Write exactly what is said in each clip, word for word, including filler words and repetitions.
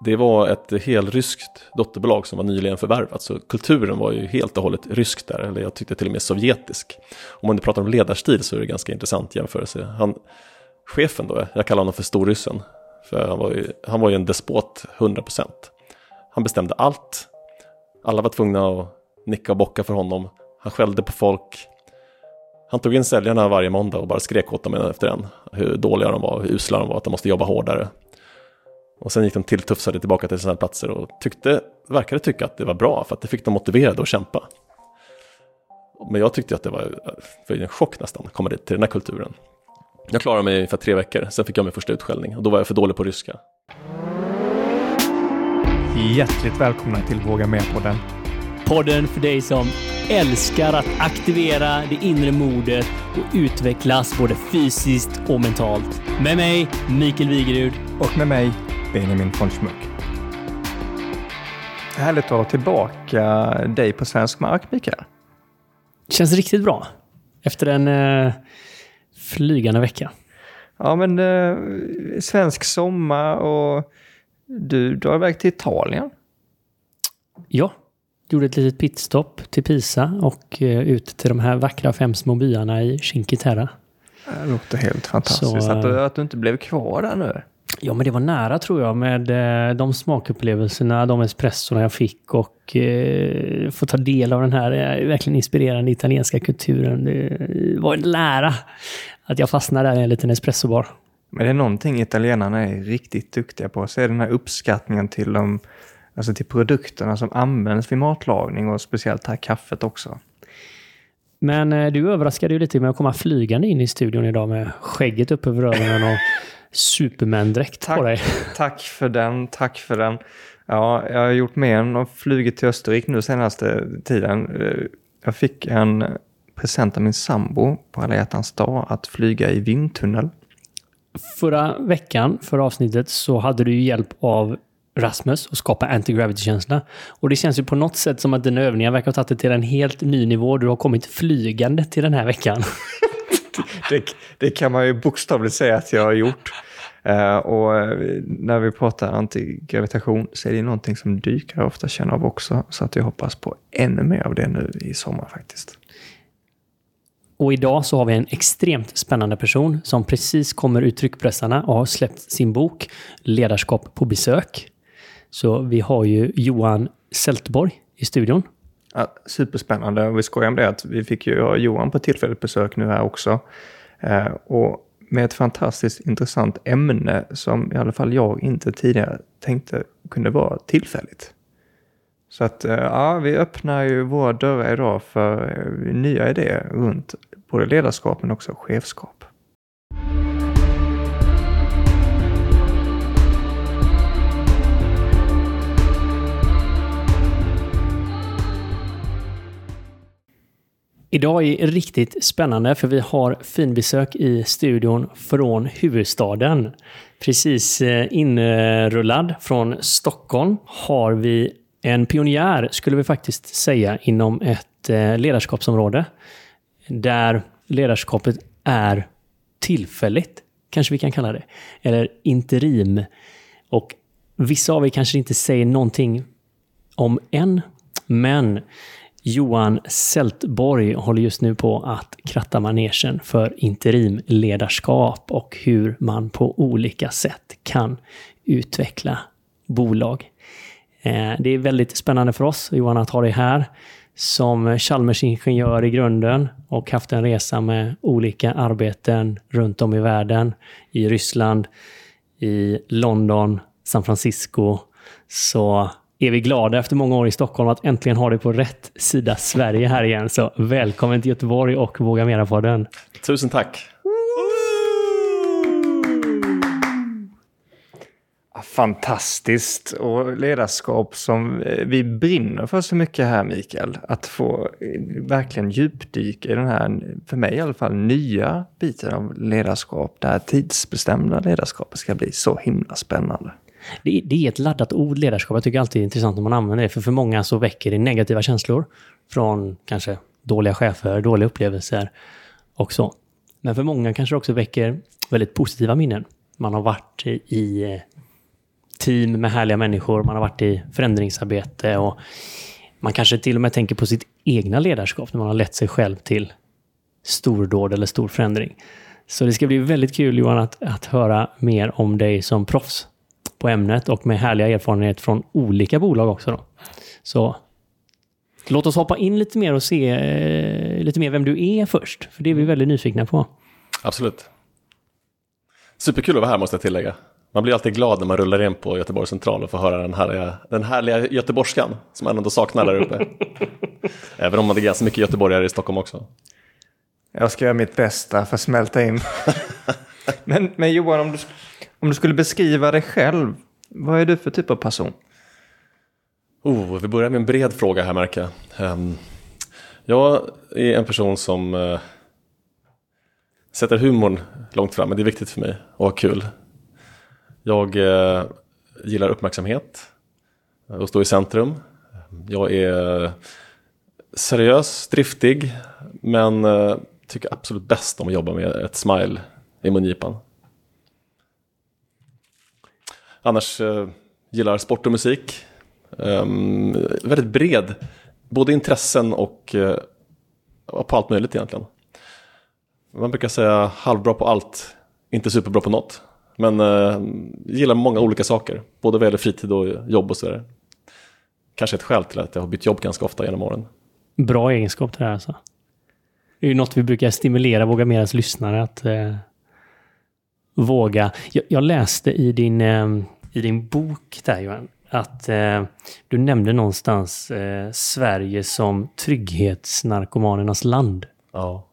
Det var ett helryskt dotterbolag som var nyligen förvärvat, så kulturen var ju helt och hållet rysk där, eller jag tyckte till och med sovjetisk. Om man nu pratar om ledarstil så är det ganska intressant jämförelse. Han, chefen då, jag kallar honom för storryssen, för han var ju, han var ju en despot hundra procent. Han bestämde allt. Alla var tvungna att nicka och bocka för honom. Han skällde på folk. Han tog in säljarna varje måndag och bara skrek åt dem en efter en. Hur dåliga de var, hur usla de var, att de måste jobba hårdare. Och sen gick de tilltufsade tillbaka till sina platser och tyckte, verkade tycka att det var bra, för att det fick dem motiverade att kämpa. Men jag tyckte att det var för en chock nästan att komma dit till den här kulturen. Jag klarade mig för tre veckor, sen fick jag min första utskällning och då var jag för dålig på ryska. Hjärtligt välkomna till Våga Med-podden. Podden för dig som älskar att aktivera det inre modet och utvecklas både fysiskt och mentalt. Med mig, Mikael Wigerud. Och med mig, Benjamin von Schmuck. Härligt att ha tillbaka dig på svensk mark, Mikael. Känns riktigt bra. Efter en eh, flygande vecka. Ja, men eh, svensk sommar och du drar iväg till Italien. Ja, gjorde ett litet pitstop till Pisa och eh, ut till de här vackra fem små byarna i Cinque Terre. Det låter helt fantastiskt. Så, att, du, att du inte blev kvar där nu. Ja, men det var nära tror jag med eh, de smakupplevelserna, de espressorna jag fick och eh, få ta del av den här eh, verkligen inspirerande italienska kulturen. Det var nära att jag fastnade där i en liten espressobar. Men det är någonting italienarna är riktigt duktiga på, så är den här uppskattningen till, de, alltså till produkterna som används vid matlagning och speciellt här kaffet också. Men eh, du överraskade ju lite med att komma flygande in i studion idag med skägget upp över öronen och Superman-dräkt på dig. Tack för den, tack för den. Ja, jag har gjort mer än att flugit till Österrike nu senaste tiden. Jag fick en present av min sambo på alla hjärtans dag att flyga i vindtunnel. Förra veckan, förra avsnittet, så hade du ju hjälp av Rasmus att skapa anti-gravity-känsla. Och det känns ju på något sätt som att den övningen verkar ha tagit det till en helt ny nivå. Du har kommit flygande till den här veckan. det, det kan man ju bokstavligt säga att jag har gjort. Uh, och när vi pratar antigravitation så är det någonting som dyker jag ofta känner av också. Så att jag hoppas på ännu mer av det nu i sommar faktiskt. Och idag så har vi en extremt spännande person som precis kommer ut tryckpressarna och har släppt sin bok Ledarskap på besök. Så vi har ju Johan Seltborg i studion. Ja, superspännande. Och vi skojar om det att vi fick ju ha Johan på tillfälligt besök nu här också. Uh, och med ett fantastiskt intressant ämne som i alla fall jag inte tidigare tänkte kunde vara tillfälligt. Så att ja, vi öppnar ju våra dörrar idag för nya idéer runt både ledarskap men också chefskap. Idag är riktigt spännande för vi har finbesök i studion från huvudstaden. Precis inrullad från Stockholm har vi en pionjär, skulle vi faktiskt säga, inom ett ledarskapsområde. Där ledarskapet är tillfälligt, kanske vi kan kalla det. Eller interim. Och vissa av er kanske inte säger någonting om än, men Johan Seltborg håller just nu på att kratta manegen för interimledarskap och hur man på olika sätt kan utveckla bolag. Det är väldigt spännande för oss, Johan, att ha dig här som Chalmers-ingenjör i grunden och haft en resa med olika arbeten runt om i världen, i Ryssland, i London, San Francisco. Så är vi glada efter många år i Stockholm att äntligen ha dig på rätt sida Sverige här igen. Så välkommen till Göteborg och Våga Mera-podden. Tusen tack. Fantastiskt, och ledarskap som vi brinner för så mycket här, Mikael. Att få verkligen djupdyka i den här, för mig i alla fall, nya biten av ledarskap. Där tidsbestämda ledarskapet ska bli så himla spännande. Det, det är ett laddat ord, ledarskap. Jag tycker alltid det är intressant när man använder det. För för många så väcker det negativa känslor från kanske dåliga chefer, dåliga upplevelser och så. Men för många kanske det också väcker väldigt positiva minnen. Man har varit i team med härliga människor. Man har varit i förändringsarbete och man kanske till och med tänker på sitt egna ledarskap när man har lett sig själv till stordåd eller stor förändring. Så det ska bli väldigt kul, Johan, att, att höra mer om dig som proffs på ämnet och med härliga erfarenhet från olika bolag också då. Så låt oss hoppa in lite mer och se eh, lite mer vem du är först, för det är vi väldigt nyfikna på. Absolut. Superkul att vara här, måste jag tillägga. Man blir alltid glad när man rullar in på Göteborgs central och får höra den härliga, den härliga göteborgskan som man ändå saknar där uppe. Även om man är ganska mycket göteborgare i Stockholm också. Jag ska göra mitt bästa för att smälta in. men, men Johan, om du, om du skulle beskriva dig själv, vad är du för typ av person? Oh, vi börjar med en bred fråga här, märker jag. Um, jag är en person som uh, sätter humorn långt fram, men det är viktigt för mig och ha kul. Jag uh, gillar uppmärksamhet och stå i centrum. Jag är seriös, driftig, men uh, tycker absolut bäst om att jobba med ett smile i mungipan. Annars uh, gillar sport och musik. Um, väldigt bred, både intressen och uh, på allt möjligt egentligen. Man brukar säga halvbra på allt, inte superbra på något. Men uh, gillar många olika saker, både vad gäller fritid och jobb och sådär. Kanske ett skäl till att jag har bytt jobb ganska ofta genom åren. Bra egenskap det här alltså. Det är ju något vi brukar stimulera Våga Meras lyssnare att uh, våga. Jag, jag läste i din, uh, i din bok där, Johan, att uh, du nämnde någonstans uh, Sverige som trygghetsnarkomanernas land. Ja.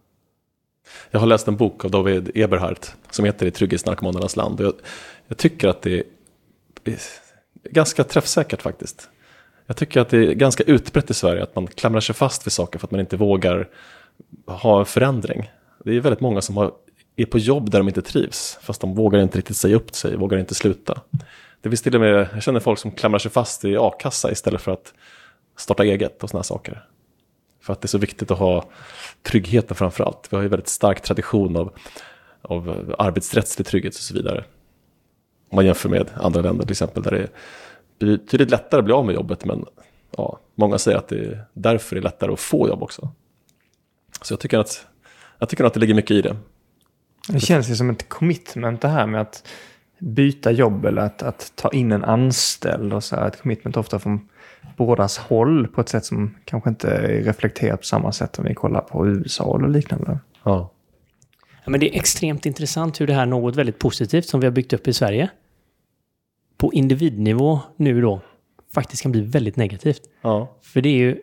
Jag har läst en bok av David Eberhardt som heter I trygghetsnarkomanernas land. Och jag, jag tycker att det är ganska träffsäkert faktiskt. Jag tycker att det är ganska utbrett i Sverige att man klamrar sig fast vid saker för att man inte vågar ha en förändring. Det är väldigt många som har, är på jobb där de inte trivs, fast de vågar inte riktigt säga upp sig, vågar inte sluta. Det finns till och med, jag känner folk som klamrar sig fast i a-kassa istället för att starta eget och såna här saker. För att det är så viktigt att ha tryggheten framför allt. Vi har ju väldigt stark tradition av, av arbetsrättslig trygghet och så vidare. Om man jämför med andra länder till exempel där det är betydligt lättare att bli av med jobbet, men ja, många säger att det är därför det är lättare att få jobb också. Så jag tycker att, jag tycker att det ligger mycket i det. Det känns ju som ett commitment det här med att byta jobb eller att, att ta in en anställd och så här. Ett commitment ofta från bådas håll på ett sätt som kanske inte är reflekterat på samma sätt om vi kollar på U S A och liknande. Ja. Ja, men det är extremt intressant hur det här något väldigt positivt som vi har byggt upp i Sverige på individnivå nu då faktiskt kan bli väldigt negativt. Ja. För det är ju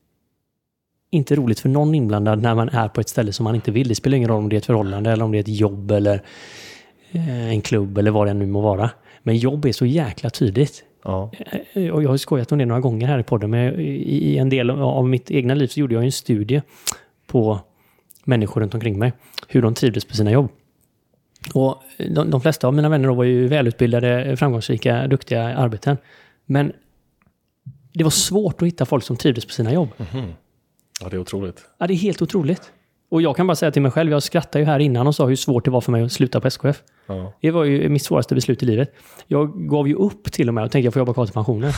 inte roligt för någon inblandad när man är på ett ställe som man inte vill. Det spelar ingen roll om det är ett förhållande eller om det är ett jobb eller eh, en klubb eller vad det nu må vara. Men jobb är så jäkla tydligt. Ja. Och jag har skojat om det några gånger här i podden, men i en del av mitt egna liv så gjorde jag en studie på människor runt omkring mig, hur de trivdes på sina jobb. Och de, de flesta av mina vänner var ju välutbildade, framgångsrika, duktiga arbeten. Men det var svårt att hitta folk som trivdes på sina jobb. Mm-hmm. Ja, det är otroligt. Ja, det är helt otroligt. Och jag kan bara säga till mig själv, jag skrattade ju här innan och sa hur svårt det var för mig att sluta på S K F. Ja. Det var ju mitt svåraste beslut i livet. Jag gav ju upp till och med och tänkte jag får jobba kvar till pensionen.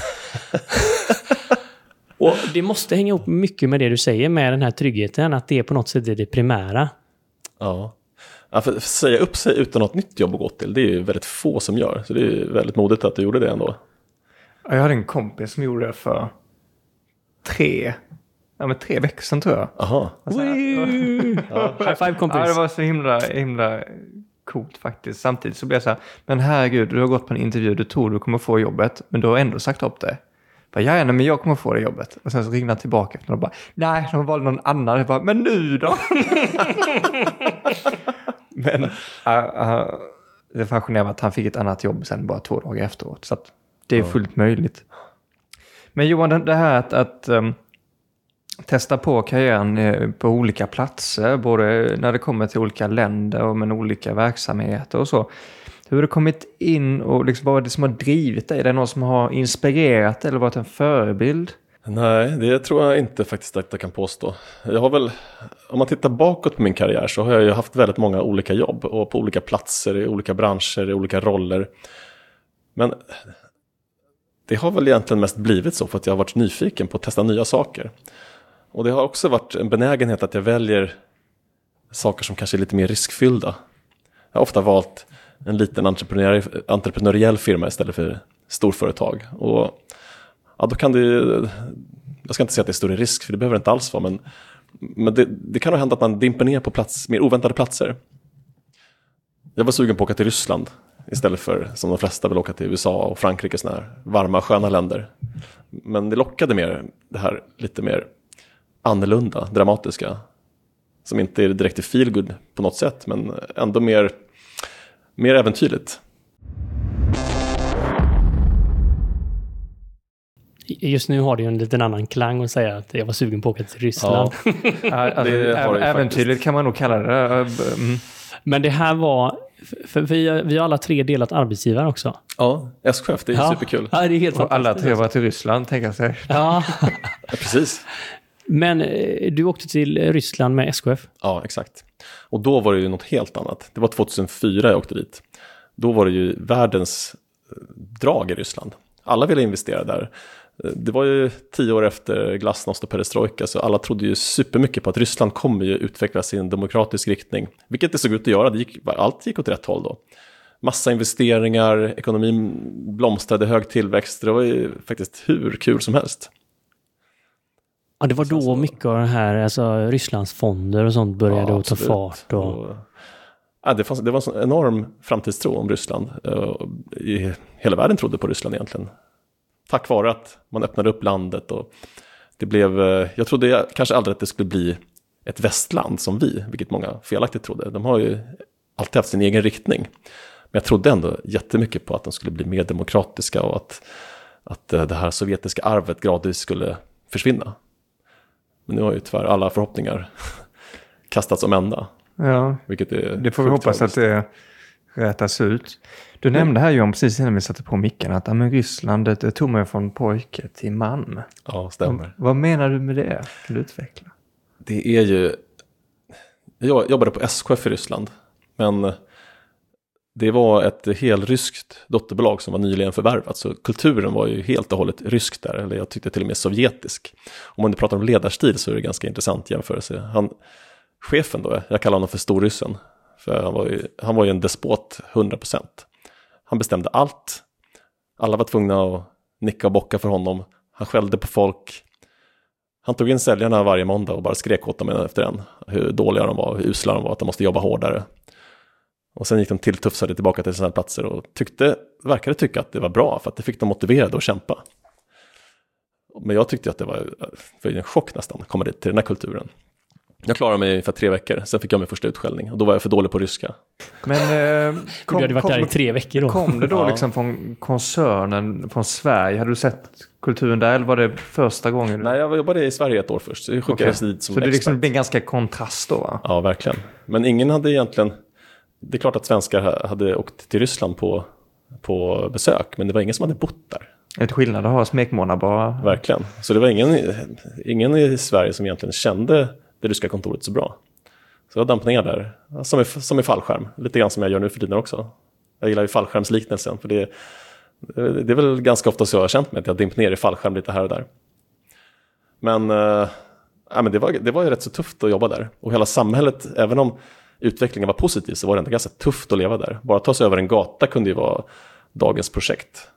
Och det måste hänga ihop mycket med det du säger med den här tryggheten, att det är på något sätt är det primära. Ja. Ja, för att säga upp sig utan något nytt jobb att gå till, det är ju väldigt få som gör. Så det är ju väldigt modigt att du gjorde det ändå. Jag hade en kompis som gjorde det för tre, ja, men tre veckor sedan tror jag. Aha. Alltså, ja. High five kompis. Ja, det var så himla, himla coolt faktiskt. Samtidigt så blev jag så här, men herregud, du har gått på en intervju, du tror du kommer få jobbet, men du har ändå sagt upp det. Bara, ja, nej, men jag kommer få det jobbet. Och sen så ringde han tillbaka och bara, nej, de valde någon annan. Jag bara, men nu då? Men uh, uh, det fascinerande att han fick ett annat jobb sen bara två dagar efteråt. Så att det är fullt möjligt. Men Johan, det här att, att um, testa på karriären på olika platser, både när det kommer till olika länder och med olika verksamheter och så. Hur har du kommit in och liksom, vad är det som har drivit dig? Är det någon som har inspirerat eller varit en förebild? Nej, det tror jag inte faktiskt att jag kan påstå. Jag har väl, om man tittar bakåt på min karriär så har jag ju haft väldigt många olika jobb och på olika platser, i olika branscher, i olika roller. Men det har väl egentligen mest blivit så för att jag har varit nyfiken på att testa nya saker. Och det har också varit en benägenhet att jag väljer saker som kanske är lite mer riskfyllda. Jag har ofta valt en liten entreprenör, entreprenöriell firma istället för storföretag. Och ja, då kan det, jag ska inte säga att det är större risk, för det behöver det inte alls vara, men, men det, det kan nog hända att man dimper ner på plats, mer oväntade platser. Jag var sugen på att åka till Ryssland istället för, som de flesta vill, åka till U S A och Frankrike, såna här varma, sköna länder. Men det lockade mer det här lite mer annorlunda, dramatiska, som inte är direkt i feel good på något sätt, men ändå mer, mer äventyrligt. Just nu har det ju en liten annan klang att säga att jag var sugen på att åka till Ryssland. Ja, alltså, äventyrligt kan man nog kalla det. Mm. Men det här var, för vi, vi har alla tre delat arbetsgivare också. Ja, S K F, det är ja. superkul. Ja, det är helt och alla tre var till Ryssland, tänker jag säga. Ja. Ja, precis. Men du åkte till Ryssland med S K F? Ja, exakt. Och då var det ju något helt annat. Det var tjugohundrafyra jag åkte dit. Då var det ju världens drag i Ryssland. Alla ville investera där. Det var ju tio år efter glasnost och perestrojka, så alla trodde ju supermycket på att Ryssland kommer ju utvecklas i en demokratisk riktning. Vilket det såg ut att göra. Det gick, allt gick åt rätt håll då. Massa investeringar, ekonomin blomstrade, hög tillväxt. Det var ju faktiskt hur kul som helst. Ja, det var då så, mycket av det här, alltså Rysslands fonder och sånt började ja, att ta fart. Och... och, ja, det, fanns, det var en sån enorm framtidstro om Ryssland. I, hela världen trodde på Ryssland egentligen. Tack vare att man öppnade upp landet. Och det blev, jag trodde kanske aldrig att det skulle bli ett västland som vi, vilket många felaktigt trodde. De har ju alltid haft sin egen riktning. Men jag trodde ändå jättemycket på att de skulle bli mer demokratiska och att, att det här sovjetiska arvet gradvis skulle försvinna. Men nu har ju tyvärr alla förhoppningar kastats om ända. Ja, vilket är det får vi hoppas att det rätas ut. Du Men, nämnde här Johan precis innan vi satte på micken att men Ryssland det tog mig från pojke till man. Ja, stämmer. Vad, vad menar du med det? Kan du utveckla? Det är ju... Jag jobbade på S K F i Ryssland. Men det var ett helryskt dotterbolag som var nyligen förvärvat. Så kulturen var ju helt och hållet rysk där. Eller jag tyckte till och med sovjetisk. Om man nu pratar om ledarstil så är det ganska intressant jämförelse. Han, chefen då, jag kallar honom för storryssen. För han var ju, han var ju en despot hundra procent. Han bestämde allt. Alla var tvungna att nicka och bocka för honom. Han skällde på folk. Han tog in säljarna varje måndag och bara skrek åt dem en efter en. Hur dåliga de var, hur usla de var, att de måste jobba hårdare. Och sen gick de tilltufsade tillbaka till sina platser och tyckte, verkade tycka att det var bra för att det fick dem motiverade att kämpa. Men jag tyckte att det var, var en chock nästan att komma dit till den här kulturen. Jag klarade mig för tre veckor, sen fick jag min första utskällning och då var jag för dålig på ryska. Men eh, kom, du hade varit kom, där i tre veckor då. Kom det då ja. liksom från koncernen från Sverige? Hade du sett kulturen där eller var det första gången? Nej, jag jobbade i Sverige ett år först. Så jag skickades okay. dit som Så det expert. liksom blir en ganska kontrast då, va? Ja, verkligen. Men ingen hade egentligen... Det är klart att svenskar hade åkt till Ryssland på, på besök, men det var ingen som hade bott där. Ett skillnad att ha smekmånad bara. Verkligen. Så det var ingen, ingen i Sverige som egentligen kände det ryska kontoret så bra. Så jag damp ner där, som i, som i fallskärm. Lite grann som jag gör nu för tiden också. Jag gillar ju fallskärmsliknelsen, för det, det är väl ganska ofta så jag har känt mig att jag dimpt ner i fallskärm lite här och där. Men, äh, ja, men det, var, det var ju rätt så tufft att jobba där. Och hela samhället, även om utvecklingen var positiv, så var det ändå ganska tufft att leva där. Bara att ta sig över en gata kunde ju vara dagens projekt.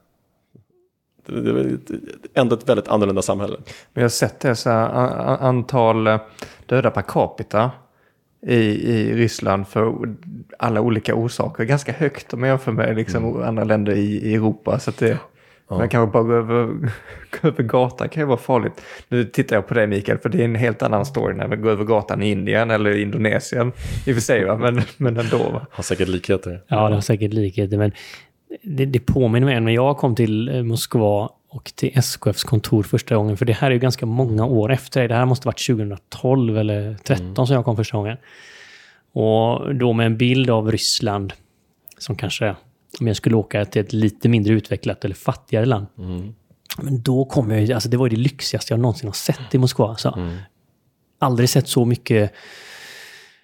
Det var ändå ett väldigt annorlunda samhälle. Men jag har sett det så här, antal döda per capita i, i Ryssland för alla olika orsaker. Ganska högt om man jämför med liksom mm. andra länder i, i Europa. Så att det, ja. Man kan bara gå över, gå över gatan kan ju vara farligt. Nu tittar jag på dig Mikael, för det är en helt annan story när vi går över gatan i Indien eller Indonesien. I och för sig va, men, men ändå va. Har säkert likheter. Ja, det har säkert likheter, men det, det påminner mig när jag kom till Moskva och till S K Fs kontor första gången. För det här är ju ganska många år efter. Det här måste varit tjugohundratolv eller tretton mm. som jag kom första gången. Och då med en bild av Ryssland som kanske, om jag skulle åka till ett lite mindre utvecklat eller fattigare land. Mm. Men då kom jag, alltså det var ju det lyxigaste jag någonsin har sett i Moskva. Alltså. Mm. Aldrig sett så mycket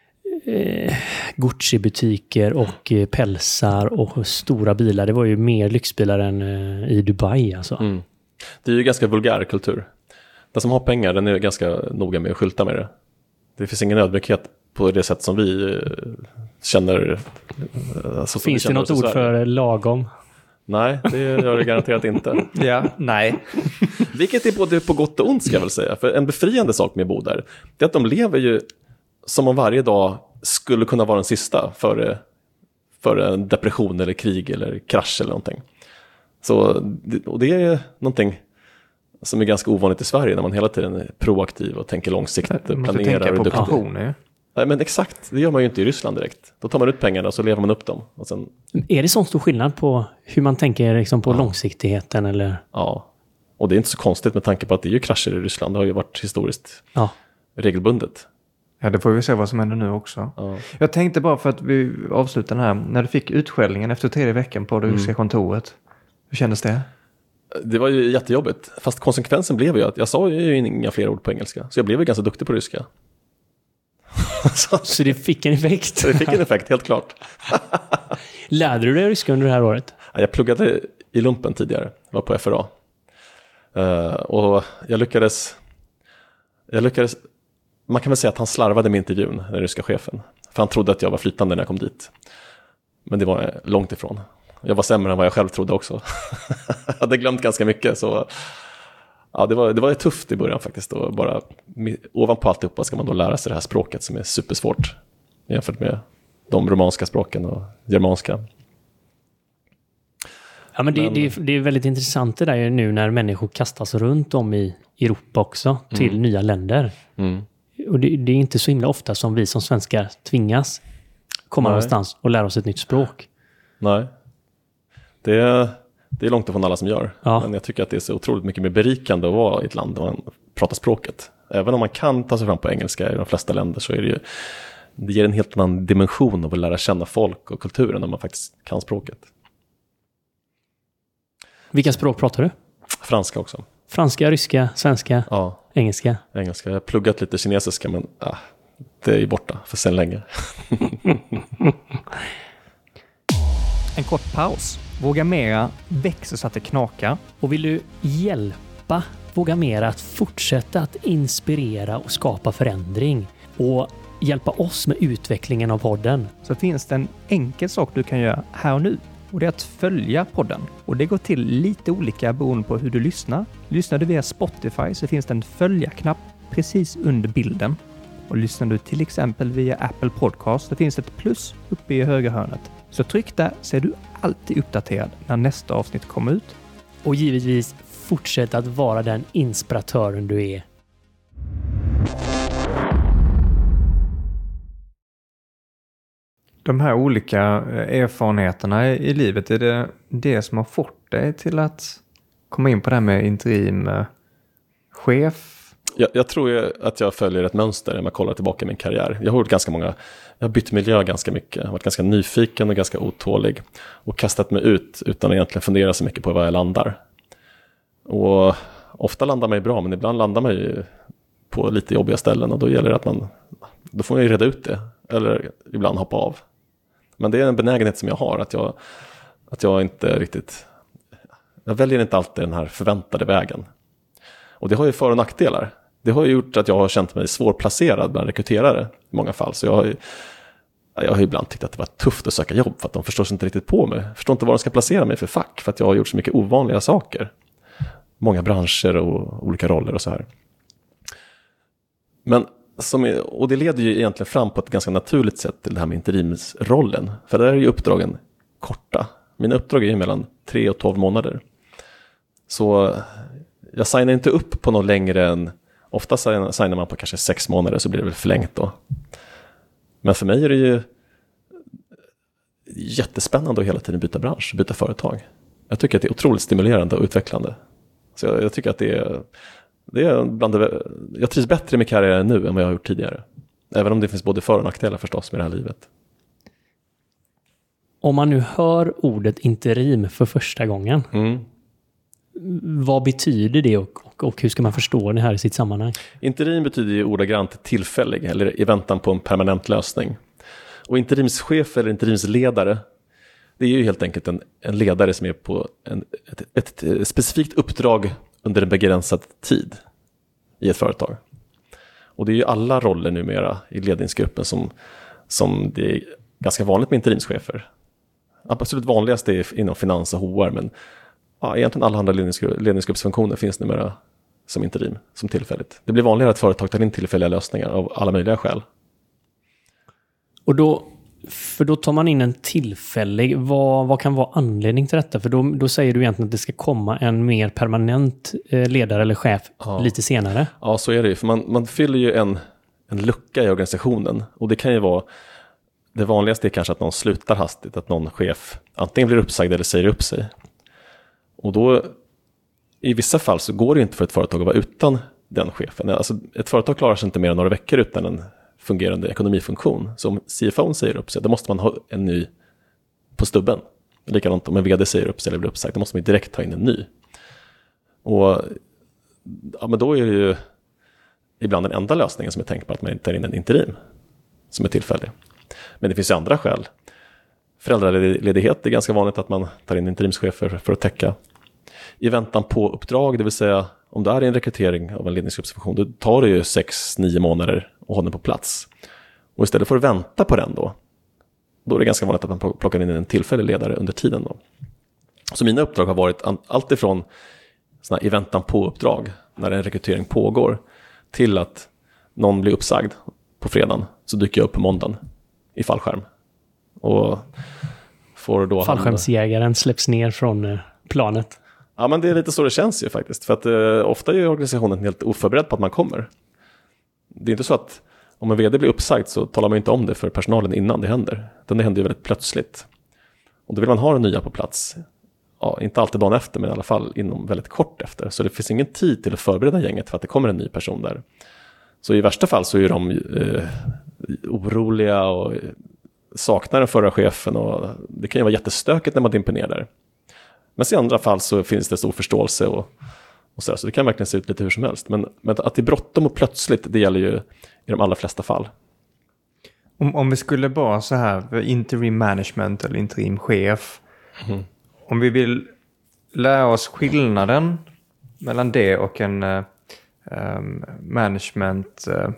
eh, Gucci-butiker och eh, pälsar och stora bilar. Det var ju mer lyxbilar än eh, i Dubai alltså. Mm. Det är ju ganska vulgär kultur. Den som har pengar, den är ganska noga med att skylta med det. Det finns ingen ödmjukhet på det sätt som vi eh, känner. Alltså, finns det något ord för lagom? Nej, det gör det garanterat inte. Ja, nej. Vilket är både på gott och ont, ska jag väl säga. För en befriande sak med att bo där, det är att de lever ju som om varje dag skulle kunna vara den sista före, före en depression eller krig eller krasch eller någonting. Så, och det är någonting som är ganska ovanligt i Sverige, när man hela tiden är proaktiv och tänker långsiktigt, man planerar tänka på och pensioner. Nej, men exakt, det gör man ju inte i Ryssland direkt. Då tar man ut pengarna och så lever man upp dem. Och sen... Är det sån stor skillnad på hur man tänker liksom på ja. långsiktigheten? Eller? Ja, och det är inte så konstigt med tanke på att det är ju krascher i Ryssland. Det har ju varit historiskt ja. regelbundet. Ja, det får vi se vad som händer nu också. Ja. Jag tänkte bara, för att vi avslutar den här, när du fick utskällningen efter tredje veckan på det ryska mm. kontoret, hur kändes det? Det var ju jättejobbigt. Fast konsekvensen blev ju att jag sa ju inga fler ord på engelska. Så jag blev ju ganska duktig på ryska. så, så det fick en effekt? Så det fick en effekt, helt klart. Lärde du dig ryska under det här året? Jag pluggade i lumpen tidigare. Jag var på F R A. Uh, och jag lyckades... Jag lyckades... Man kan väl säga att han slarvade med intervjun, den ryska chefen. För han trodde att jag var flytande när jag kom dit. Men det var långt ifrån. Jag var sämre än vad jag själv trodde också. Jag hade glömt ganska mycket. Så ja, det var, det var tufft i början faktiskt. Och bara, ovanpå alltihopa ska man då lära sig det här språket som är supersvårt. Jämfört med de romanska språken och germanska. Ja, men det, men... det, är, det är väldigt intressant det där nu när människor kastas runt om i Europa också. Till mm. nya länder. Mm. Och det, det är inte så himla ofta som vi som svenskar tvingas komma Nej. någonstans och lära oss ett nytt språk. Nej. Det är, det är långt ifrån alla som gör. Ja. Men jag tycker att det är så otroligt mycket mer berikande att vara i ett land där man pratar språket. Även om man kan ta sig fram på engelska i de flesta länder, så är det ju, det ger en helt annan dimension av att lära känna folk och kulturen när man faktiskt kan språket. Vilka språk pratar du? Franska också. Franska, ryska, svenska, ja. engelska? Engelska. Jag har pluggat lite kinesiska, men ah, det är ju borta för sen länge. En kort paus. Våga Mera växer så att det knakar. Och vill du hjälpa Våga Mera att fortsätta att inspirera och skapa förändring och hjälpa oss med utvecklingen av podden, så finns det en enkel sak du kan göra här och nu. Och det är att följa podden. Och det går till lite olika beroende på hur du lyssnar. Lyssnar du via Spotify så finns det en följa-knapp precis under bilden. Och lyssnar du till exempel via Apple Podcast så finns ett plus uppe i högra hörnet. Så tryck där så är du alltid uppdaterad när nästa avsnitt kommer ut. Och givetvis fortsätt att vara den inspiratören du är. De här olika erfarenheterna i livet, är det det som har fått dig till att komma in på det här med interim chef? Jag, jag tror ju att jag följer ett mönster när man kollar tillbaka i min karriär. Jag har gjort ganska många, jag har bytt miljö ganska mycket. Jag har varit ganska nyfiken och ganska otålig. Och kastat mig ut utan att egentligen fundera så mycket på var jag landar. Och ofta landar man ju bra, men ibland landar man ju på lite jobbiga ställen. Och då gäller det att man, då får man ju reda ut det. Eller ibland hoppa av. Men det är en benägenhet som jag har. Att jag, att jag inte riktigt, jag väljer inte alltid den här förväntade vägen. Och det har ju för- och nackdelar. Det har ju gjort att jag har känt mig svårplacerad bland rekryterare i många fall. Så jag har ju, jag har ju ibland tyckt att det var tufft att söka jobb för att de förstår sig inte riktigt på mig. Förstår inte var de ska placera mig för fack, för att jag har gjort så mycket ovanliga saker. Många branscher och olika roller och så här. Men som är, och det leder ju egentligen fram på ett ganska naturligt sätt till det här med interimsrollen. För där är ju uppdragen korta. Mina uppdrag är ju mellan tre och tolv månader. Så jag signar inte upp på något längre än, ofta signar man på kanske sex månader, så blir det väl förlängt då. Men för mig är det ju jättespännande att hela tiden byta bransch, byta företag. Jag tycker att det är otroligt stimulerande och utvecklande. Så jag, jag tycker att det är, det är bland det, jag trivs bättre med karriären nu än vad jag har gjort tidigare. Även om det finns både för- och nackdelar förstås med det här livet. Om man nu hör ordet interim för första gången, mm. vad betyder det och, och, och hur ska man förstå det här i sitt sammanhang? Interim betyder ju ordagrant tillfällig eller i väntan på en permanent lösning. Och interimschef eller interimsledare, det är ju helt enkelt en, en ledare som är på en, ett, ett specifikt uppdrag under en begränsad tid i ett företag. Och det är ju alla roller numera i ledningsgruppen som, som det är ganska vanligt med interimschefer. Absolut vanligast är inom finans och H R, men ja, egentligen alla andra ledningsgrupp, ledningsgruppsfunktioner finns numera som interim, som tillfälligt. Det blir vanligare att företag tar in tillfälliga lösningar av alla möjliga skäl. Och då, för då tar man in en tillfällig, vad, vad kan vara anledning till detta? För då, då säger du egentligen att det ska komma en mer permanent ledare eller chef ja. lite senare. Ja, så är det ju. För man, man fyller ju en, en lucka i organisationen. Och det kan ju vara, det vanligaste är kanske att någon slutar hastigt, att någon chef antingen blir uppsagd eller säger upp sig. Och då, i vissa fall så går det inte för ett företag att vara utan den chefen. Alltså, ett företag klarar sig inte mer än några veckor utan en fungerande ekonomifunktion. Så om C F O säger upp sig, då måste man ha en ny på stubben. Likadant om en vd säger upp sig eller blir uppsagd, då måste man direkt ta in en ny. Och ja, men då är det ju ibland den enda lösningen som är tänkt på att man tar in en interim som är tillfällig. Men det finns ju andra skäl. Föräldraledighet är ganska vanligt att man tar in interimschefer för att täcka. I väntan på uppdrag, det vill säga om det är en rekrytering av en ledningsgruppsfunktion, då tar det ju sex nio månader att ha den på plats. Och istället för att vänta på den då, då är det ganska vanligt att man plockar in en tillfällig ledare under tiden då. Så mina uppdrag har varit allt ifrån såna i väntan på uppdrag, när en rekrytering pågår, till att någon blir uppsagd på fredagen, så dyker jag upp på måndagen i fallskärm. Och får då fallskärmsjägaren hand... släpps ner från planet. Ja, men det är lite så det känns ju faktiskt. För att eh, ofta är organisationen helt oförberedd på att man kommer. Det är inte så att om en vd blir uppsagd så talar man inte om det för personalen innan det händer. Utan det händer ju väldigt plötsligt. Och då vill man ha den nya på plats. Ja, inte alltid dagen efter, men i alla fall inom väldigt kort efter. Så det finns ingen tid till att förbereda gänget för att det kommer en ny person där. Så i värsta fall så är de eh, oroliga och saknar den förra chefen. Och det kan ju vara jättestökigt när man dimper ner där. Men i andra fall så finns det stor förståelse och, och så, så det kan verkligen se ut lite hur som helst. Men, men att det är bråttom och plötsligt, det gäller ju i de allra flesta fall. Om, om vi skulle bara så här, interim management eller interim chef. Mm. Om vi vill lära oss skillnaden mellan det och en uh, um, management uh,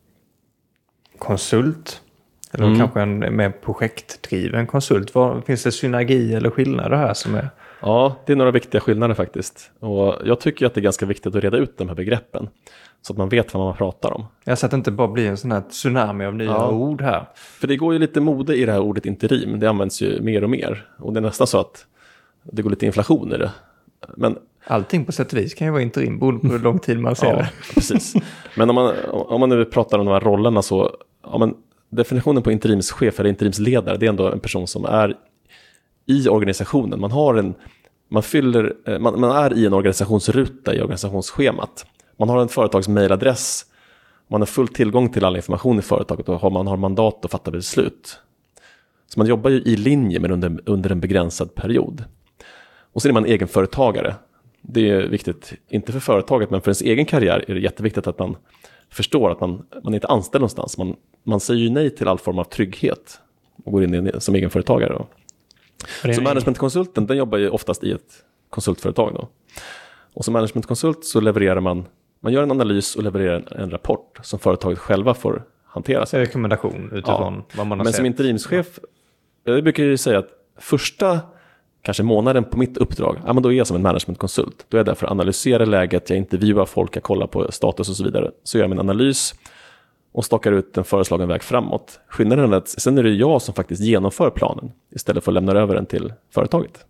konsult. Eller mm. kanske en mer projektdriven konsult. Var, finns det synergi eller skillnader här som är... Ja, det är några viktiga skillnader faktiskt. Och jag tycker att det är ganska viktigt att reda ut de här begreppen. Så att man vet vad man pratar om. Jag så att det inte bara blir en sån här tsunami av nya ja. ord här. För det går ju lite mode i det här ordet interim. Det används ju mer och mer. Och det är nästan så att det går lite inflation i det. Men... Allting på sätt och vis kan ju vara interim, beroende på hur lång tid man ser ja, det. Precis. Men om man, om man nu pratar om de här rollerna så... Ja, men definitionen på interimschef eller interimsledare, det är ändå en person som är i organisationen. Man har en, man fyller, man, man är i en organisationsruta i organisationsschemat. Man har en företags mailadress, man har full tillgång till all information i företaget och man har mandat att fatta beslut. Så man jobbar ju i linje men under, under en begränsad period. Och så är man egenföretagare. Det är viktigt, inte för företaget men för ens egen karriär är det jätteviktigt att man förstår att man, man inte är anställd någonstans. Man, man säger ju nej till all form av trygghet och går in i, som egenföretagare. Då. Så managementkonsulten, den jobbar ju oftast i ett konsultföretag då. Och som managementkonsult så levererar man, man gör en analys och levererar en, en rapport som företaget själva får hantera sig. Rekommendation utifrån ja. vad man har Men sett. som interimschef, jag brukar ju säga att första kanske månaden på mitt uppdrag, ja men då är jag som en managementkonsult. Då är jag där för att analysera läget, jag intervjuar folk, jag kollar på status och så vidare. Så gör jag min analys och stakar ut en föreslagen väg framåt. Skillnaden är att sen är det jag som faktiskt genomför planen istället för att lämna över den till företaget.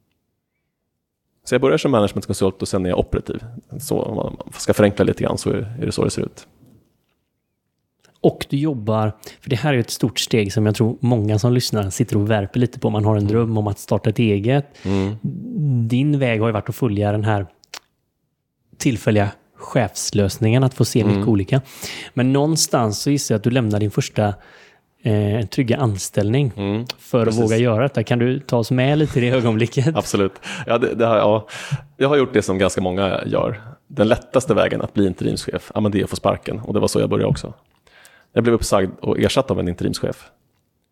Så jag börjar som managementkonsult och sen är jag operativ. Så om man ska förenkla lite grann så är det så det ser ut. Och du jobbar, för det här är ett stort steg som jag tror många som lyssnar sitter och värper lite på. Man har en dröm om att starta ett eget. Mm. Din väg har ju varit att följa den här tillfälliga chefslösningen, att få se mycket mm. olika. Men någonstans så gissar jag att du lämnar din första eh, trygga anställning mm. för Precis. att våga göra detta. Kan du ta oss med lite i det ögonblicket? Absolut. Ja, det, det har, ja, jag har gjort det som ganska många gör. Den lättaste vägen att bli interimschef, ja, men det är att få sparken. Och det var så jag började också. Jag blev uppsagd och ersatt av en interimschef.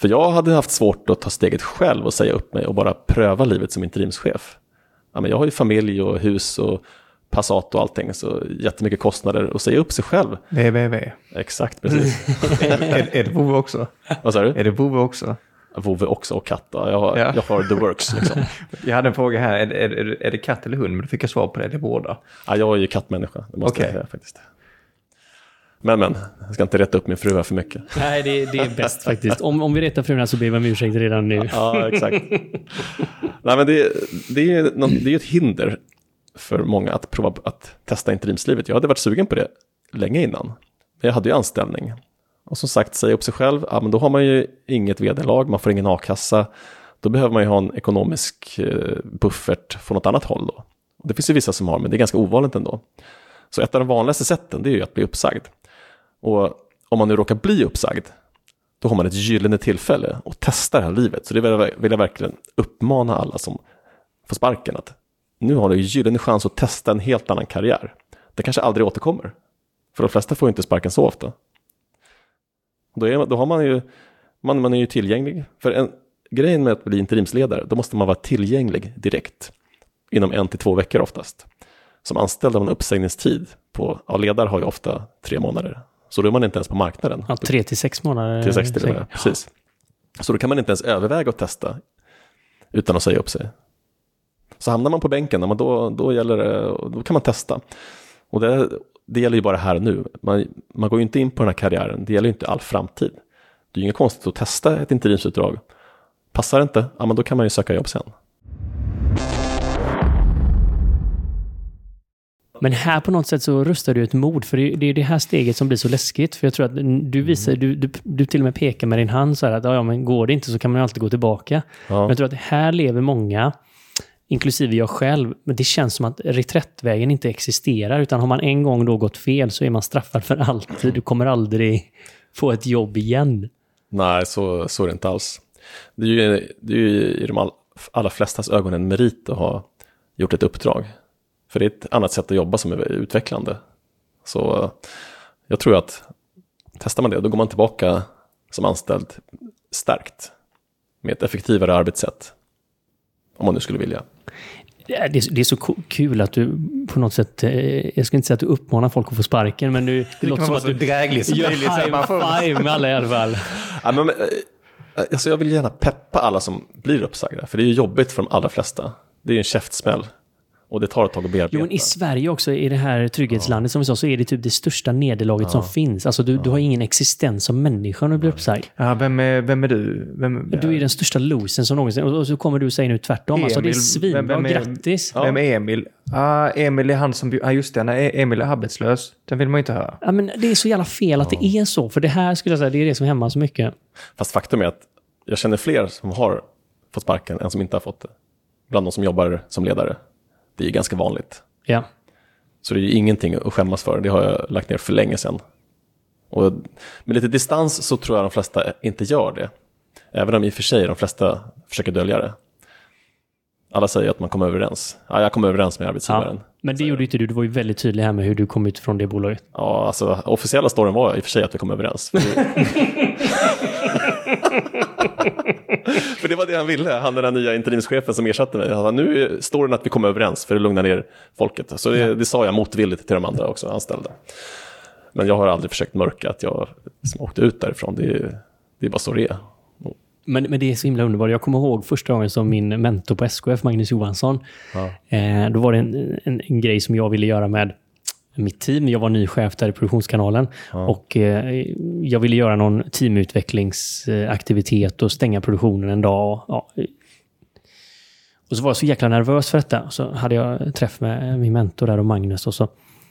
För jag hade haft svårt att ta steget själv och säga upp mig och bara pröva livet som interimschef. Ja, men jag har ju familj och hus och Passat och allting, så jättemycket kostnader att säga upp sig själv. V V V. Exakt, precis. är, är det Vove också? Vad sa du? Är det Vove också? Vove också och katt. Jag har, ja. jag har the works liksom. Jag hade en fråga här, är, är, är, är det katt eller hund? Men du fick jag svar på det, det är båda. Ja, jag är ju kattmänniska, det måste okay. jag säga faktiskt. Men, men, jag ska inte rätta upp min fru här för mycket. Nej, det, det är bäst faktiskt. Om, om vi rättar fruarna så ber vi om ursäkt redan nu. Ja, exakt. Nej, men det, det, är någon, det är ett hinder för många att prova att testa interimslivet. Jag hade varit sugen på det länge innan. Men jag hade ju anställning. Och som sagt, säga upp sig själv, ja, men då har man ju inget vederlag, man får ingen a-kassa. Då behöver man ju ha en ekonomisk buffert från något annat håll då. Och det finns ju vissa som har, men det är ganska ovanligt ändå. Så ett av de vanligaste sätten, det är ju att bli uppsagd. Och om man nu råkar bli uppsagd, då har man ett gyllene tillfälle att testa det här livet. Så det vill jag, vill jag verkligen uppmana alla som får sparken att nu har du en gyllene chans att testa en helt annan karriär. Det kanske aldrig återkommer. För de flesta får ju inte sparken så ofta. Då, är, då har man ju, man, man är ju tillgänglig. För en grejen med att bli interimsledare, då måste man vara tillgänglig direkt. Inom en till två veckor oftast. Som anställd har man uppsägningstid på, ja, ledare har ju ofta tre månader. Så då är man inte ens på marknaden. Ja, tre till sex månader. Till sex till och med, precis. Så då kan man inte ens överväga att testa utan att säga upp sig. Så hamnar man på bänken, då, då, gäller det, då kan man testa. Och det, det gäller ju bara här och nu. Man, man går ju inte in på den här karriären. Det gäller ju inte all framtid. Det är ju inget konstigt att testa ett interimsutdrag. Passar det inte, ja, men då kan man ju söka jobb sen. Men här på något sätt så rustar du ett mod, för det är det här steget som blir så läskigt. För jag tror att du visar, du, du, du till och med pekar med din hand så här att ja, men går det inte så kan man ju alltid gå tillbaka. Ja. Men jag tror att här lever många, inklusive jag själv, men det känns som att reträttvägen inte existerar, utan har man en gång då gått fel så är man straffad för alltid. Du kommer aldrig få ett jobb igen. Nej, så, så är det inte alls. Det är ju, det är ju i de all, allra flestas ögon en merit att ha gjort ett uppdrag. För det är ett annat sätt att jobba som är utvecklande. Så jag tror att testar man det, då går man tillbaka som anställd stärkt. Med ett effektivare arbetssätt. Om man nu skulle vilja. Det är, det är så kul att du på något sätt, jag ska inte säga att du uppmanar folk att få sparken, men du, det, det låter som att du dräglig som gör high five med alla i alla fall. Ja, men, alltså jag vill gärna peppa alla som blir uppsagda. För det är ju jobbigt för de allra flesta. Det är ju en käftsmäll. Och det tar ett tag att bearbeta. Jo, men i Sverige också, i det här trygghetslandet ja. som vi sa, så är det typ det största nederlaget ja. som finns. Alltså du, ja. du har ingen existens som människa när du blir uppsagd. Ja, vem är, vem är du? Vem, du är den största losen som någonsin. Och så kommer du säga nu tvärtom. Emil, alltså det är svinbra, vem, vem är, grattis. Ja. Vem är Emil? Ah, Emil är han som... Ja, just det. När Emil är arbetslös. Den vill man inte höra. Ja, men det är så jävla fel att ja. det är så. För det här skulle jag säga, det är det som hämmar så mycket. Fast faktum är att jag känner fler som har fått sparken än som inte har fått det. Bland de som jobbar som ledare. Det är ganska vanligt. Ja. Så det är ju ingenting att skämmas för. Det har jag lagt ner för länge sedan. Och med lite distans så tror jag de flesta inte gör det. Även om i och för sig de flesta försöker dölja det. Alla säger att man kommer överens. Ja, jag kommer överens med arbetsgivaren. Ja, men det gjorde inte du. Du var ju väldigt tydlig här med hur du kom ut från det bolaget. Ja, alltså officiella storyn var i och för sig att vi kom överens. För det... för det var det han ville. Han, den där nya interimschefen som ersatte mig. Han sa, nu står det att vi kommer överens för att lugna ner folket. Så det, ja. det sa jag motvilligt till de andra också, anställda. Men jag har aldrig försökt mörka att jag som åkte ut därifrån. Det är, det är bara så det är. Men, men det är så himla underbart. Jag kommer ihåg första gången som min mentor på S K F, Magnus Johansson. Ja. Eh, då var det en, en, en grej som jag ville göra med mitt team. Jag var ny chef där i produktionskanalen. Ja. Och eh, jag ville göra någon teamutvecklingsaktivitet och stänga produktionen en dag. Och, ja. och så var jag så jäkla nervös för detta. Så hade jag träff med min mentor där och Magnus. Och så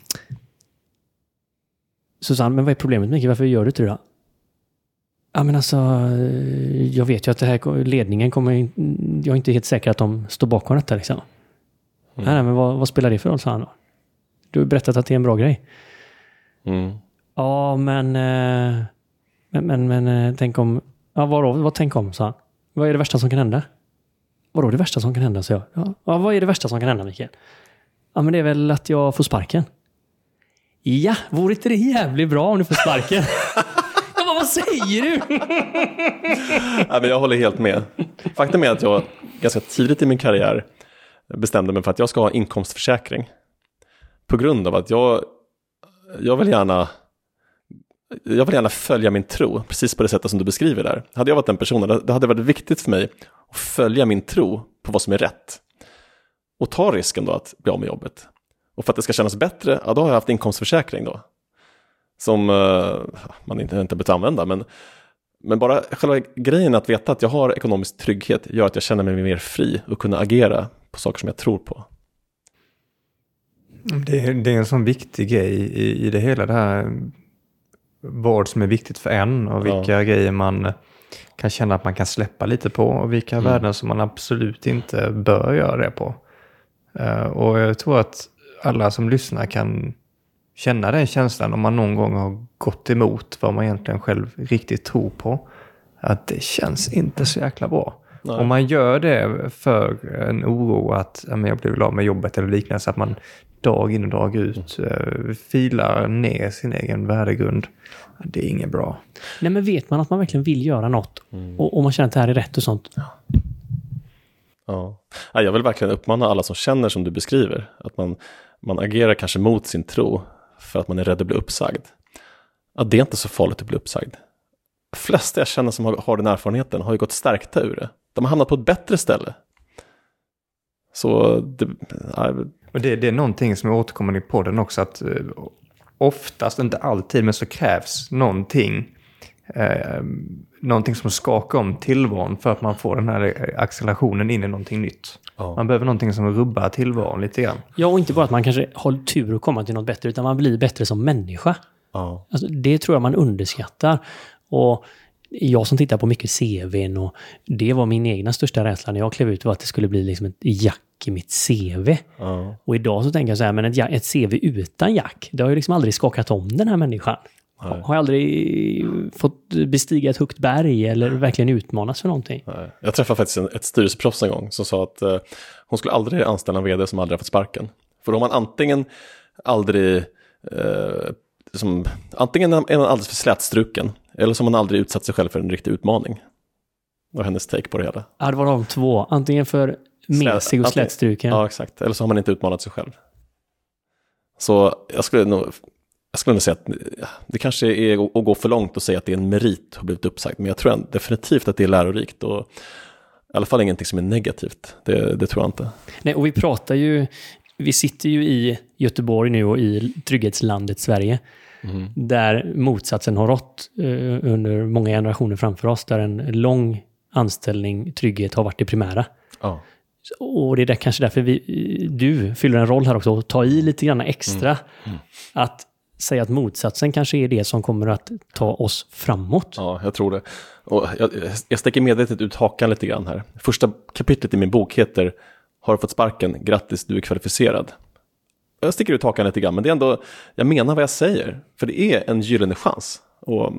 så sa han, men vad är problemet Mikael? Varför gör du inte det då? Ja, men alltså, jag vet ju att det här ledningen kommer, jag är inte helt säker att de står bakom detta liksom. Mm. Nej, nej, men vad, vad spelar det för roll, sa han då? Du har berättat att det är en bra grej. Mm. Ja, men, men, men, men tänk om, ja, vad, vad tänk om, sa han. Vad är det värsta som kan hända? Vadå det värsta som kan hända, sa jag. Ja, ja, vad är det värsta som kan hända, Mikael? Ja, men det är väl att jag får sparken. Ja, vore inte det jävligt bra om du får sparken? vad säger du? Nej, men jag håller helt med. Faktum är att jag ganska tidigt i min karriär bestämde mig för att jag ska ha inkomstförsäkring. På grund av att jag, jag vill gärna jag vill gärna följa min tro, precis på det sättet som du beskriver där. Hade jag varit den personen, det hade varit viktigt för mig att följa min tro på vad som är rätt. Och ta risken då att bli av med jobbet. Och för att det ska kännas bättre, ja, då har jag haft inkomstförsäkring då. Som uh, man inte, inte behöver använda, men Men bara själva grejen att veta att jag har ekonomisk trygghet gör att jag känner mig mer fri och kunna agera på saker som jag tror på. Det är, det är en sån viktig grej i, i det hela det här. Vad som är viktigt för en och vilka ja. grejer man kan känna att man kan släppa lite på och vilka mm. värden som man absolut inte bör göra det på. Uh, och jag tror att alla som lyssnar kan känna den känslan om man någon gång har gått emot vad man egentligen själv riktigt tror på. Att det känns inte så jäkla bra. Nej. Om man gör det för en oro att ja, men jag blir av med jobbet eller liknande, så att man dag in och dag ut mm. filar ner sin egen värdegrund. Det är inget bra. Nej, men vet man att man verkligen vill göra något mm. och, och man känner att det här är rätt och sånt. Ja. Ja. Jag vill verkligen uppmana alla som känner som du beskriver. Att man, man agerar kanske mot sin tro för att man är rädd att bli uppsagd. Att det är inte så farligt att bli uppsagd. De flesta jag känner som har, har den erfarenheten har ju gått stärkta ur det. De har hamnat på ett bättre ställe. Så det, nej. Och det, det är någonting som jag återkommer i podden också, att eh, oftast, inte alltid, men så krävs någonting eh, någonting som skakar om tillvaron för att man får den här accelerationen in i någonting nytt. Ja. Man behöver någonting som rubbar tillvaron lite grann. Ja, och inte bara att man kanske har tur att komma till något bättre, utan man blir bättre som människa. Ja. Alltså, det tror jag man underskattar. Och jag som tittar på mycket C V:n, och det var min egna största rädsla när jag klev ut, var att det skulle bli liksom ett jack i mitt C V. Ja. Och idag så tänker jag så här, men ett, ett C V utan jack, det har ju liksom aldrig skakat om den här människan. Nej. Har jag aldrig fått bestiga ett högt berg eller verkligen utmanas för någonting. Nej. Jag träffade faktiskt en, ett styrelseproffs en gång som sa att eh, hon skulle aldrig anställa en vd som aldrig har fått sparken. För om man antingen aldrig eh, som, antingen är man alldeles för slätstruken, eller så har man aldrig utsatt sig själv för en riktig utmaning. Det var hennes take på det hela. Ja, det var de två. Antingen för mesig och slätstruken. Ja, exakt. Eller så har man inte utmanat sig själv. Så jag skulle nog Jag skulle nog säga att det kanske är att gå för långt och säga att det är en merit att ha blivit uppsagt. Men jag tror definitivt att det är lärorikt och i alla fall ingenting som är negativt. Det, det tror jag inte. Nej, och vi pratar ju, vi sitter ju i Göteborg nu och i trygghetslandet Sverige. Mm. Där motsatsen har rått eh, under många generationer framför oss. Där en lång anställning, trygghet har varit det primära. Ja. Och det är där, kanske därför vi, du fyller en roll här också. Att ta i lite grann extra. Mm. Mm. Att säga att motsatsen kanske är det som kommer att ta oss framåt. Ja, jag tror det. Och jag, jag sticker medvetet ut hakan lite grann här. Första kapitlet i min bok heter Har du fått sparken? Grattis, du är kvalificerad. Jag sticker ut hakan lite grann, men det är ändå, jag menar vad jag säger. För det är en gyllene chans. Och,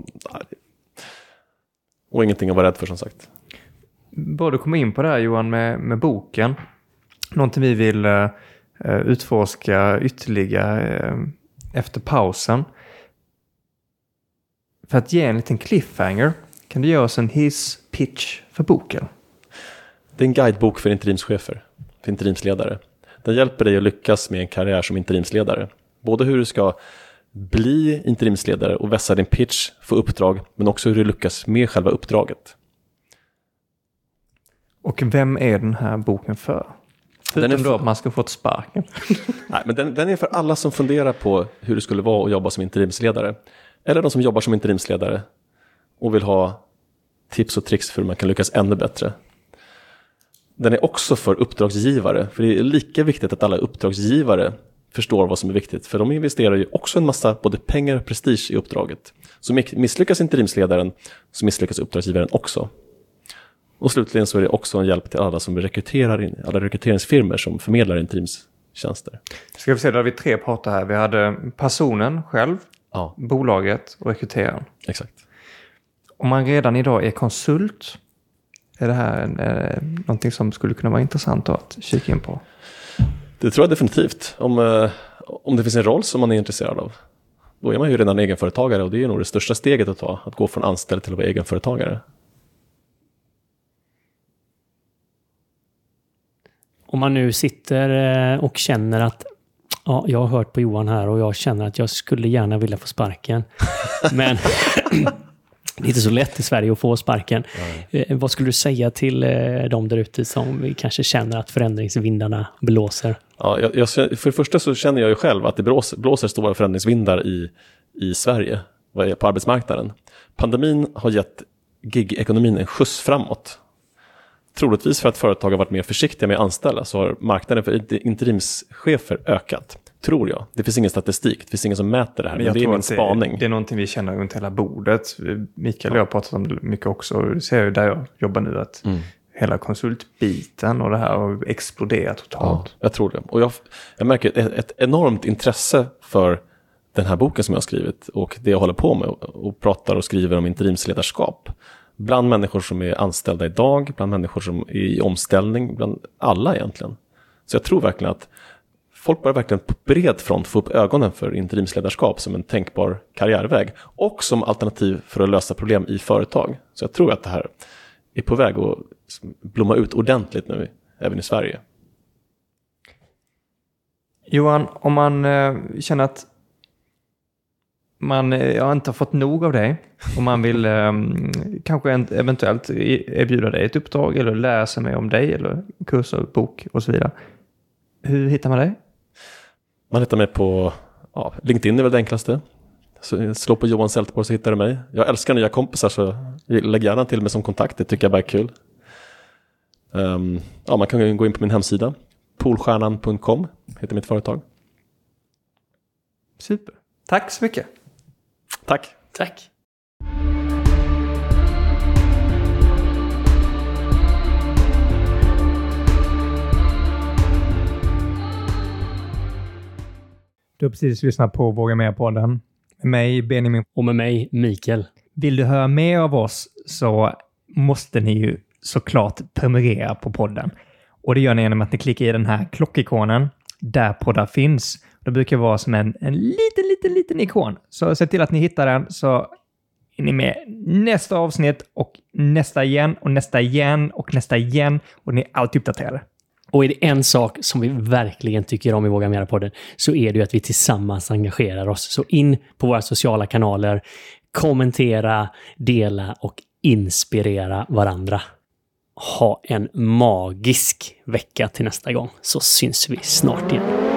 och ingenting att vara rädd för, som sagt. Bara du kommer in på det här, Johan, med, med boken. Någonting vi vill uh, utforska ytterligare uh, efter pausen. För att ge en liten cliffhanger, kan du ge oss en hiss-pitch för boken? Det är en guidebok för interimschefer, för interimsledare. Den hjälper dig att lyckas med en karriär som interimsledare. Både hur du ska bli interimsledare och vässa din pitch för uppdrag, men också hur du lyckas med själva uppdraget. Och vem är den här boken för? Förutom den är för... då att man ska få ett sparken. Nej, men den, den är för alla som funderar på hur det skulle vara att jobba som interimsledare. Eller de som jobbar som interimsledare och vill ha tips och tricks för hur man kan lyckas ännu bättre. Den är också för uppdragsgivare. För det är lika viktigt att alla uppdragsgivare förstår vad som är viktigt. För de investerar ju också en massa både pengar och prestige i uppdraget. Så misslyckas interimsledaren, så misslyckas uppdragsgivaren också. Och slutligen så är det också en hjälp till alla som rekryterar in, alla rekryteringsfirmor som förmedlar interimstjänster. Ska vi se, då har vi tre parter här. Vi hade personen själv, ja. bolaget och rekryteraren. Exakt. Om man redan idag är konsult, är det här eh, någonting som skulle kunna vara intressant att kika in på? Det tror jag definitivt. Om, eh, om det finns en roll som man är intresserad av. då är man ju redan egenföretagare och det är nog det största steget att ta, att gå från anställd till att vara egenföretagare. Om man nu sitter och känner att ja, jag har hört på Johan här och jag känner att jag skulle gärna vilja få sparken. Men det är inte så lätt i Sverige att få sparken. Mm. Vad skulle du säga till de där ute som kanske känner att förändringsvindarna blåser? Ja, jag, jag, för det första så känner jag ju själv att det blåser, blåser stora förändringsvindar i, i Sverige på arbetsmarknaden. Pandemin har gett gig-ekonomin en skjuts framåt. Troligtvis för att företag har varit mer försiktiga med att anställa så har marknaden för interimschefer ökat. Tror jag. Det finns ingen statistik. Det finns ingen som mäter det här. Men, men det är min spaning. Det, det är någonting vi känner runt hela bordet. Mikael och jag har pratat om det mycket också. Du ser ju där jag jobbar nu att mm. hela konsultbiten och det här har exploderat totalt. Ja, jag tror det. Och jag, jag märker ett, ett enormt intresse för den här boken som jag har skrivit och det jag håller på med och, och pratar och skriver om interimsledarskap. Bland människor som är anställda idag, bland människor som är i omställning, bland alla egentligen. Så jag tror verkligen att folk börjar verkligen på bred front få upp ögonen för interimsledarskap som en tänkbar karriärväg och som alternativ för att lösa problem i företag. Så jag tror att det här är på väg att blomma ut ordentligt nu, även i Sverige. Johan, om man eh, känner att man eh, inte har fått nog av dig och man vill eh, kanske eventuellt erbjuda dig ett uppdrag eller läsa mer om dig eller kurser, bok och så vidare. Hur hittar man dig? Man hittar mig på ja, LinkedIn är väl det enklaste. Så slå på Johan Sältborg så hittar du mig. Jag älskar nya kompisar så lägg gärna till mig som kontakt. Det tycker jag bara är kul. Um, ja, man kan gå in på min hemsida. Polstjärnan punkt com heter mitt företag. Super. Tack så mycket. Tack. Tack. Du har precis lyssnat på Våga Mer-podden. Med mig, Benjamin. Och med mig, Mikael. Vill du höra mer av oss så måste ni ju såklart prenumerera på podden. Och det gör ni genom att ni klickar i den här klockikonen där poddar finns. Det brukar vara som en, en liten, liten, liten ikon. Så se till att ni hittar den så är ni med nästa avsnitt och nästa igen och nästa igen och nästa igen och ni är alltid uppdaterade. Och är det en sak som vi verkligen tycker om i Våga Mera-podden så är det ju att vi tillsammans engagerar oss. Så in på våra sociala kanaler, kommentera, dela och inspirera varandra. Ha en magisk vecka till nästa gång så syns vi snart igen.